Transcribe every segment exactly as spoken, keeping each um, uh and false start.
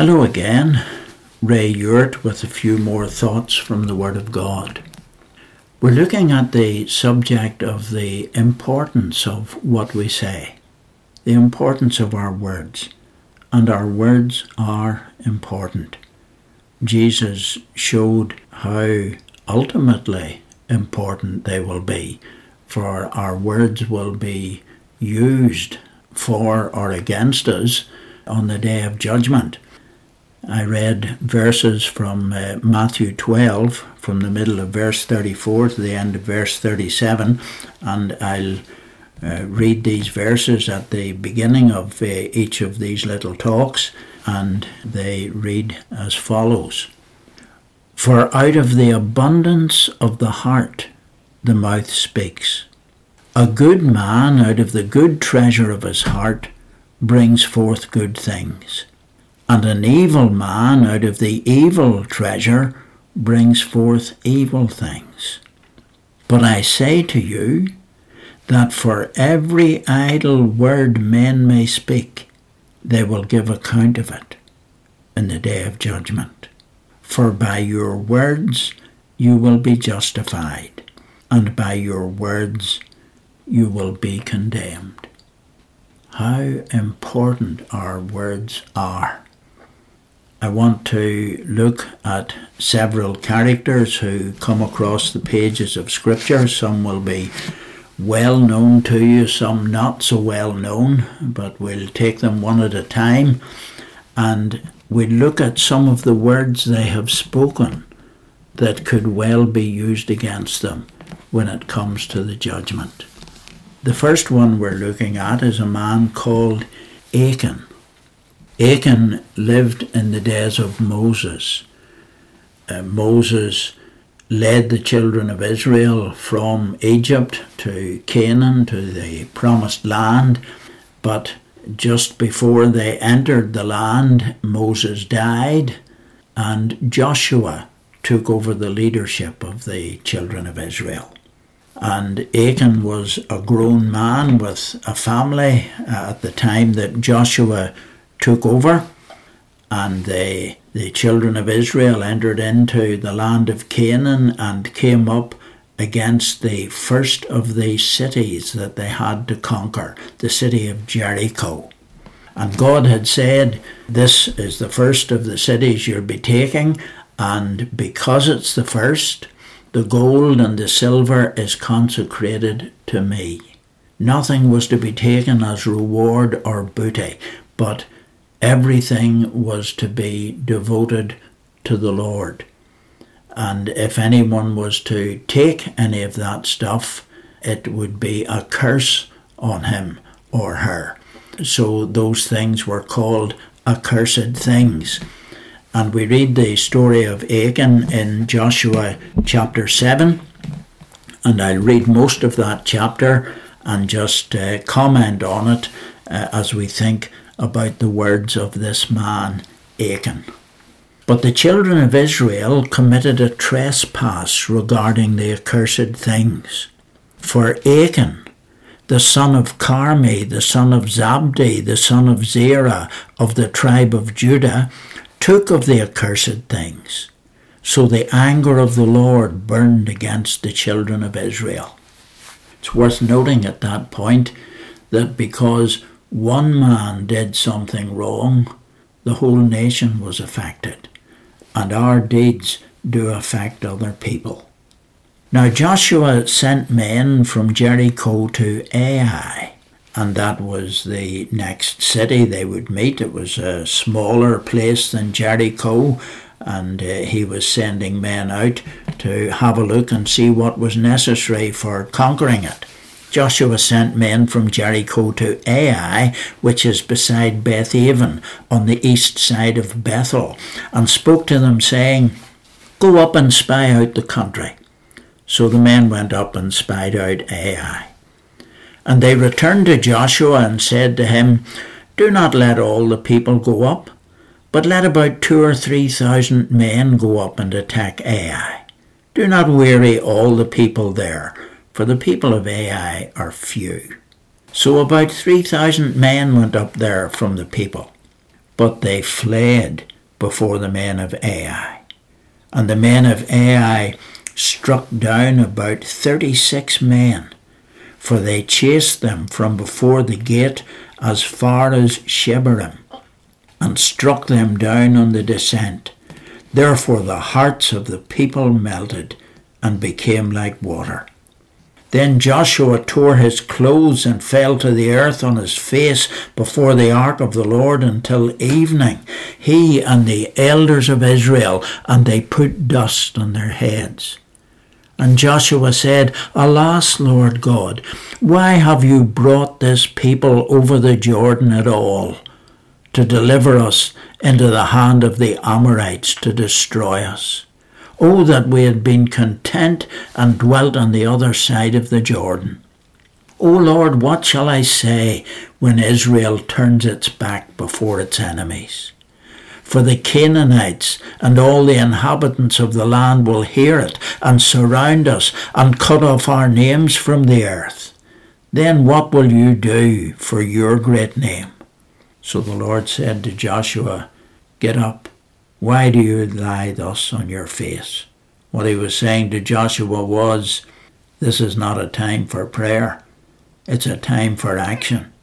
Hello again, Ray Ewart with a few more thoughts from the Word of God. We're looking at the subject of the importance of what we say, the importance of our words, and our words are important. Jesus showed how ultimately important they will be, for our words will be used for or against us on the day of judgment. I read verses from uh, Matthew twelve, from the middle of verse thirty-four to the end of verse thirty-seven, and I'll uh, read these verses at the beginning of uh, each of these little talks, and they read as follows. For out of the abundance of the heart the mouth speaks. A good man out of the good treasure of his heart brings forth good things. And an evil man out of the evil treasure brings forth evil things. But I say to you that for every idle word men may speak, they will give account of it in the day of judgment. For by your words you will be justified, and by your words you will be condemned. How important our words are. I want to look at several characters who come across the pages of Scripture. Some will be well known to you, some not so well known, but we'll take them one at a time, and we'll look at some of the words they have spoken that could well be used against them when it comes to the judgment. The first one we're looking at is a man called Achan. Achan lived in the days of Moses. Uh, Moses led the children of Israel from Egypt to Canaan, to the promised land, but just before they entered the land, Moses died, and Joshua took over the leadership of the children of Israel. And Achan was a grown man with a family at the time that Joshua took over, and they, the children of Israel entered into the land of Canaan and came up against the first of the cities that they had to conquer, the city of Jericho. And God had said, this is the first of the cities you'll be taking, and because it's the first, the gold and the silver is consecrated to me. Nothing was to be taken as reward or booty, but everything was to be devoted to the Lord. And if anyone was to take any of that stuff, it would be a curse on him or her. So those things were called accursed things. And we read the story of Achan in Joshua chapter seven, and I'll read most of that chapter and just uh, comment on it uh, as we think about the words of this man, Achan. But the children of Israel committed a trespass regarding the accursed things. For Achan, the son of Carmi, the son of Zabdi, the son of Zerah, of the tribe of Judah, took of the accursed things. So the anger of the Lord burned against the children of Israel. It's worth noting at that point that because one man did something wrong, the whole nation was affected, and our deeds do affect other people. Now Joshua sent men from Jericho to Ai, and that was the next city they would meet. It was a smaller place than Jericho, and uh, he was sending men out to have a look and see what was necessary for conquering it. Joshua sent men from Jericho to Ai, which is beside Bethaven, on the east side of Bethel, and spoke to them, saying, Go up and spy out the country. So the men went up and spied out Ai. And they returned to Joshua and said to him, Do not let all the people go up, but let about two or three thousand men go up and attack Ai. Do not weary all the people there, for the people of Ai are few. So about three thousand men went up there from the people, but they fled before the men of Ai. And the men of Ai struck down about thirty-six men, for they chased them from before the gate as far as Shebarim, and struck them down on the descent. Therefore the hearts of the people melted and became like water. Then Joshua tore his clothes and fell to the earth on his face before the ark of the Lord until evening, he and the elders of Israel, and they put dust on their heads. And Joshua said, Alas, Lord God, why have you brought this people over the Jordan at all, to deliver us into the hand of the Amorites to destroy us? Oh, that we had been content and dwelt on the other side of the Jordan. O Lord, what shall I say when Israel turns its back before its enemies? For the Canaanites and all the inhabitants of the land will hear it and surround us and cut off our names from the earth. Then what will you do for your great name? So the Lord said to Joshua, Get up. Why do you lie thus on your face? What he was saying to Joshua was, this is not a time for prayer. It's a time for action.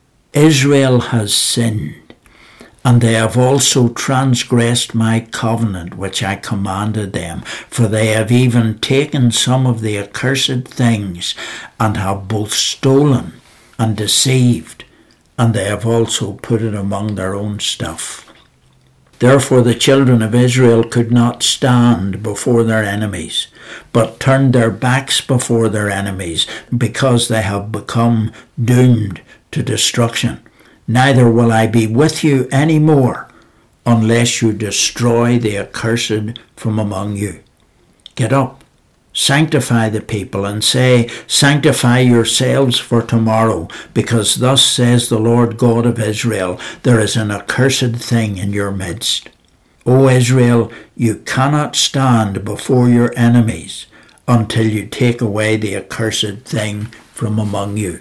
Israel has sinned, and they have also transgressed my covenant which I commanded them, for they have even taken some of the accursed things, and have both stolen and deceived, and they have also put it among their own stuff. Therefore the children of Israel could not stand before their enemies, but turned their backs before their enemies, because they have become doomed to destruction. Neither will I be with you any more, unless you destroy the accursed from among you. Get up, sanctify the people, and say, Sanctify yourselves for tomorrow, because thus says the Lord God of Israel, there is an accursed thing in your midst. O Israel, you cannot stand before your enemies until you take away the accursed thing from among you.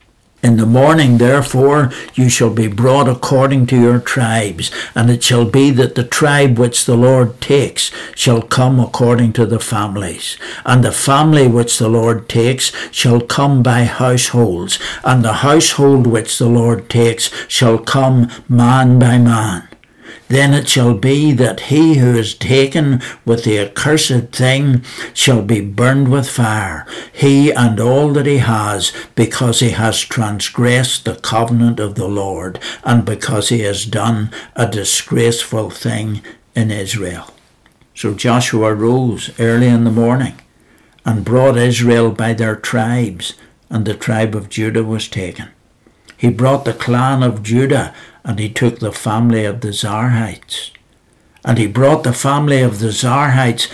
In the morning, therefore, you shall be brought according to your tribes, and it shall be that the tribe which the Lord takes shall come according to the families, and the family which the Lord takes shall come by households, and the household which the Lord takes shall come man by man. Then it shall be that he who is taken with the accursed thing shall be burned with fire, he and all that he has, because he has transgressed the covenant of the Lord, and because he has done a disgraceful thing in Israel. So Joshua rose early in the morning and brought Israel by their tribes, and the tribe of Judah was taken. He brought the clan of Judah, and he took the family of the Zarhites. And he brought the family of the Zarhites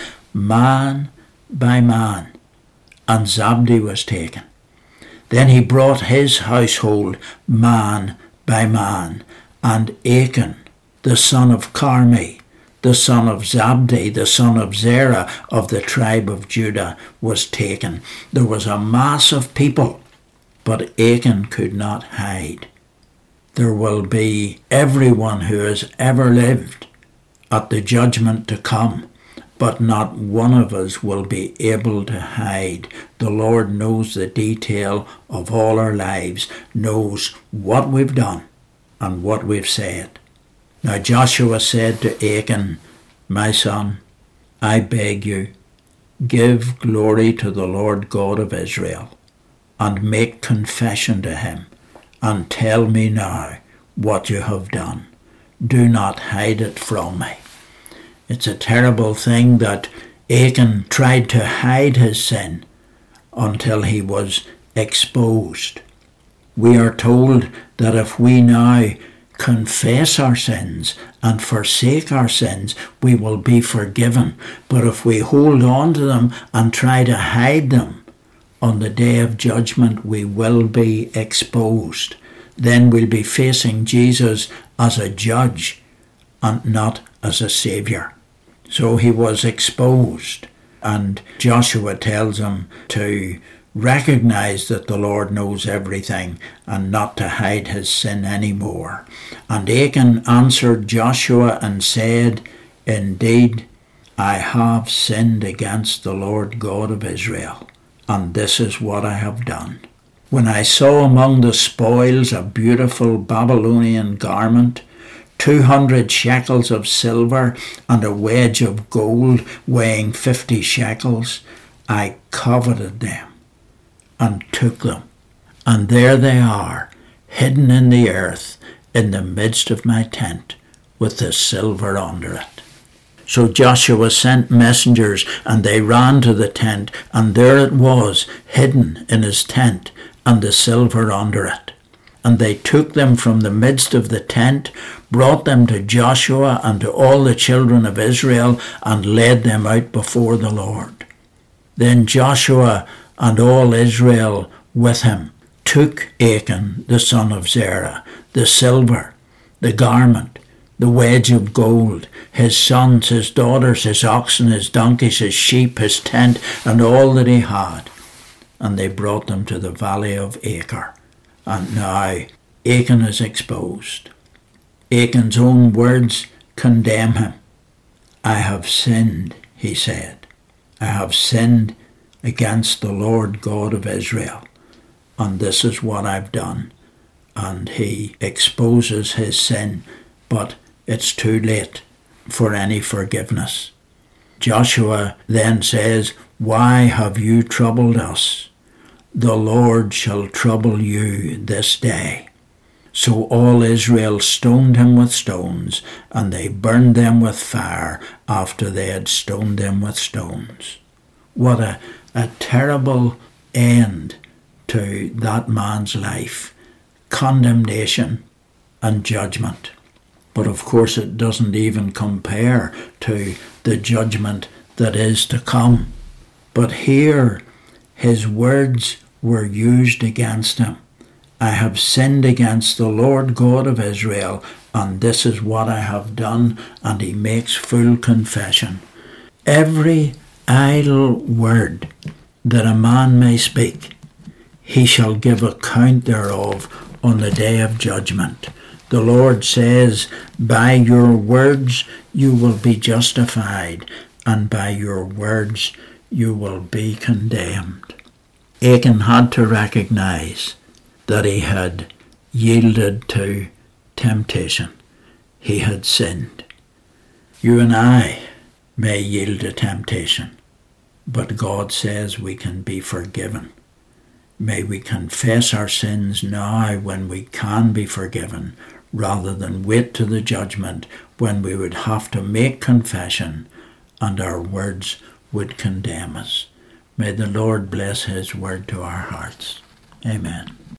man by man, and Zabdi was taken. Then he brought his household man by man, and Achan, the son of Carmi, the son of Zabdi, the son of Zerah of the tribe of Judah, was taken. There was a mass of people, but Achan could not hide. There will be everyone who has ever lived at the judgment to come, but not one of us will be able to hide. The Lord knows the detail of all our lives, knows what we've done and what we've said. Now Joshua said to Achan, My son, I beg you, give glory to the Lord God of Israel, and make confession to him, and tell me now what you have done. Do not hide it from me. It's a terrible thing that Achan tried to hide his sin until he was exposed. We are told that if we now confess our sins and forsake our sins, we will be forgiven. But if we hold on to them and try to hide them, on the day of judgment we will be exposed. Then we'll be facing Jesus as a judge and not as a saviour. So he was exposed, and Joshua tells him to recognize that the Lord knows everything and not to hide his sin anymore. And Achan answered Joshua and said, Indeed, I have sinned against the Lord God of Israel, and this is what I have done. When I saw among the spoils a beautiful Babylonian garment, two hundred shekels of silver, and a wedge of gold weighing fifty shekels, I coveted them and took them, and there they are, hidden in the earth, in the midst of my tent, with the silver under it. So Joshua sent messengers, and they ran to the tent, and there it was, hidden in his tent, and the silver under it. And they took them from the midst of the tent, brought them to Joshua and to all the children of Israel, and led them out before the Lord. Then Joshua and all Israel with him took Achan the son of Zerah, the silver, the garment, the wedge of gold, his sons, his daughters, his oxen, his donkeys, his sheep, his tent, and all that he had. And they brought them to the valley of Achor. And now Achan is exposed. Achan's own words condemn him. I have sinned, he said. I have sinned against the Lord God of Israel, and this is what I've done. And he exposes his sin, but it's too late for any forgiveness. Joshua then says, Why have you troubled us? The Lord shall trouble you this day. So all Israel stoned him with stones, and they burned them with fire after they had stoned them with stones. What a, a terrible end to that man's life. Condemnation and judgment. But of course it doesn't even compare to the judgment that is to come. But here his words were used against him. I have sinned against the Lord God of Israel, and this is what I have done. And he makes full confession. Every idle word that a man may speak, he shall give account thereof on the day of judgment. The Lord says, By your words you will be justified, and by your words you will be condemned. Achan had to recognize that he had yielded to temptation. He had sinned. You and I may yield to temptation, but God says we can be forgiven. May we confess our sins now when we can be forgiven, rather than wait to the judgment when we would have to make confession and our words would condemn us. May the Lord bless his word to our hearts. Amen.